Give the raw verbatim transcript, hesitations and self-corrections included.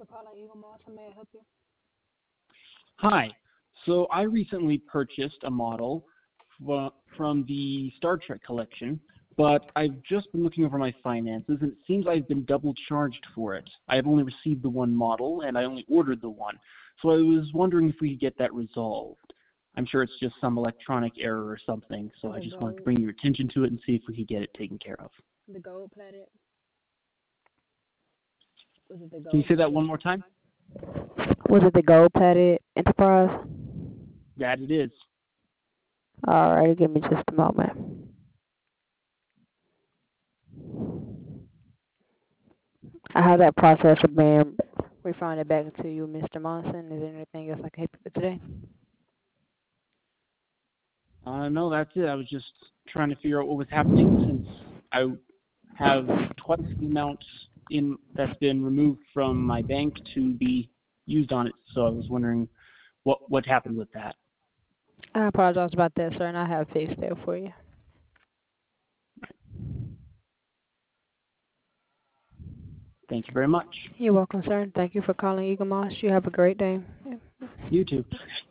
calling Eagle Moss. How may I help you? Hi. So I recently purchased a model fro- from the Star Trek collection, but I've just been looking over my finances, and it seems I've been double charged for it. I have only received the one model, and I only ordered the one. So I was wondering if we could get that resolved. I'm sure it's just some electronic error or something, so I The just wanted to gold, bring your attention to it and see if we could get it taken care of. the gold planet. Was it the Can you gold say that planet? one more time? Was it the gold planet Enterprise? That it is. All right, give me just a moment. I have that process of being refunded back to you, Mister Monson. Is there anything else I can help you with today? Uh, no, that's it. I was just trying to figure out what was happening since I have twice the amount in that's been removed from my bank to be used on it. So I was wondering what what happened with that. I apologize about that, sir, and I have fixed that for you. Thank you very much. You're welcome, sir. Thank you for calling Eagle Moss. You have a great day. You too.